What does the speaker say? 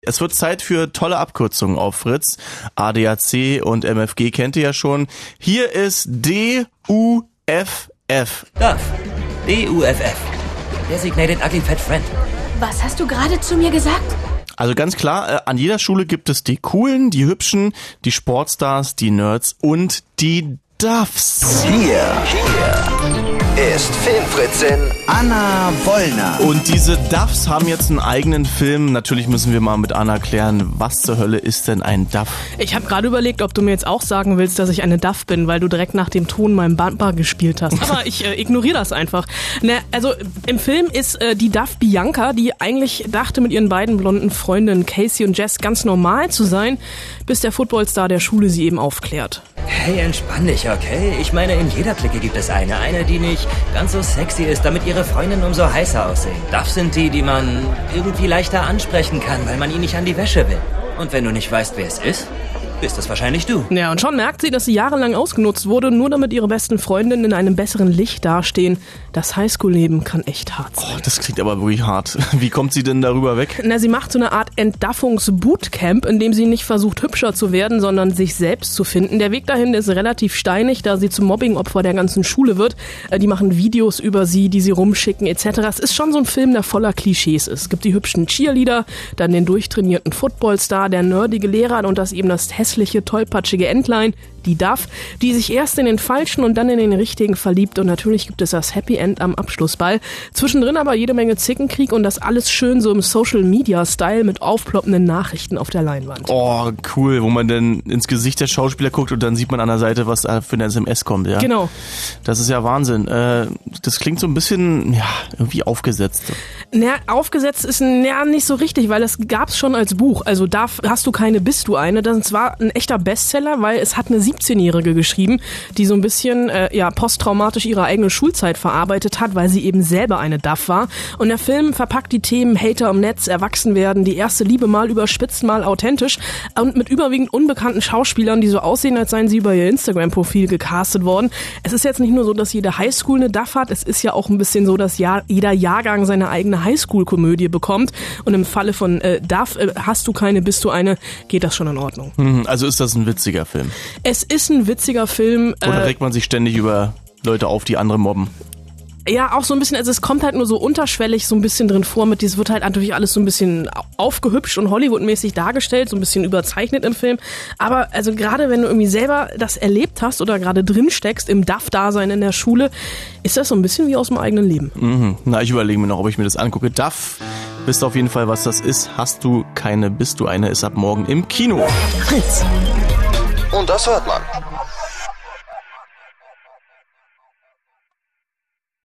Es wird Zeit für tolle Abkürzungen auf Fritz. ADAC und MFG kennt ihr ja schon. Hier ist DUFF. DUFF. DUFF. Designated Ugly Fat Friend. Was hast du gerade zu mir gesagt? Also ganz klar, an jeder Schule gibt es die Coolen, die Hübschen, die Sportstars, die Nerds und die Duffs. Hier ist Filmfritzin Anna Wollner. Und diese Duffs haben jetzt einen eigenen Film. Natürlich müssen wir mal mit Anna klären, was zur Hölle ist denn ein Duff? Ich habe gerade überlegt, ob du mir jetzt auch sagen willst, dass ich eine Duff bin, weil du direkt nach dem Ton meinem Bumper gespielt hast. Aber ich ignoriere das einfach. Also im Film ist die Duff Bianca, die eigentlich dachte, mit ihren beiden blonden Freundinnen Casey und Jess ganz normal zu sein, bis der Footballstar der Schule sie eben aufklärt. Hey, entspann dich, okay? Ich meine, in jeder Clique gibt es eine, die nicht ganz so sexy ist, damit ihre Freundinnen umso heißer aussehen. Duff sind die man irgendwie leichter ansprechen kann, weil man ihnen nicht an die Wäsche will. Und wenn du nicht weißt, wer es ist, bist das wahrscheinlich du. Ja, und schon merkt sie, dass sie jahrelang ausgenutzt wurde, nur damit ihre besten Freundinnen in einem besseren Licht dastehen. Das Highschool-Leben kann echt hart sein. Oh, das klingt aber wirklich hart. Wie kommt sie denn darüber weg? Sie macht so eine Art Entdaffungs-Bootcamp, in dem sie nicht versucht, hübscher zu werden, sondern sich selbst zu finden. Der Weg dahin ist relativ steinig, da sie zum Mobbing-Opfer der ganzen Schule wird. Die machen Videos über sie, die sie rumschicken etc. Es ist schon so ein Film, der voller Klischees ist. Es gibt die hübschen Cheerleader, dann den durchtrainierten Footballstar, der nerdige Lehrer und das eben das hässliche, tollpatschige Entlein, die Duff, die sich erst in den Falschen und dann in den Richtigen verliebt. Und natürlich gibt es das Happy End am Abschlussball. Zwischendrin aber jede Menge Zickenkrieg und das alles schön so im Social-Media-Style mit aufploppenden Nachrichten auf der Leinwand. Oh, cool, wo man dann ins Gesicht der Schauspieler guckt und dann sieht man an der Seite, was da für eine SMS kommt. Ja? Genau. Das ist ja Wahnsinn. Das klingt so ein bisschen, irgendwie aufgesetzt. Aufgesetzt ist nicht so richtig, weil das gab's schon als Buch. Also Duff, hast du keine, bist du eine. Das war ein echter Bestseller, weil es hat eine 17-Jährige geschrieben, die so ein bisschen posttraumatisch ihre eigene Schulzeit verarbeitet hat, weil sie eben selber eine Duff war. Und der Film verpackt die Themen Hater im Netz, Erwachsenwerden, die erste Liebe mal überspitzt, mal authentisch und mit überwiegend unbekannten Schauspielern, die so aussehen, als seien sie über ihr Instagram-Profil gecastet worden. Es ist jetzt nicht nur so, dass jede Highschool eine Duff hat, es ist ja auch ein bisschen so, dass jeder Jahrgang seine eigene Highschool-Komödie bekommt. Und im Falle von Duff, hast du keine, bist du eine, geht das schon in Ordnung. Also ist das ein witziger Film? Es ist ein witziger Film. Oder regt man sich ständig über Leute auf, die andere mobben? Ja, auch so ein bisschen, also es kommt halt nur so unterschwellig so ein bisschen drin vor, es wird halt natürlich alles so ein bisschen aufgehübscht und Hollywood-mäßig dargestellt, so ein bisschen überzeichnet im Film. Aber also gerade wenn du irgendwie selber das erlebt hast oder gerade drin steckst im Duff-Dasein in der Schule, ist das so ein bisschen wie aus dem eigenen Leben. Na, ich überlege mir noch, ob ich mir das angucke. Duff, wisst auf jeden Fall, was das ist. Hast du keine, bist du eine, ist ab morgen im Kino. Und das hört man.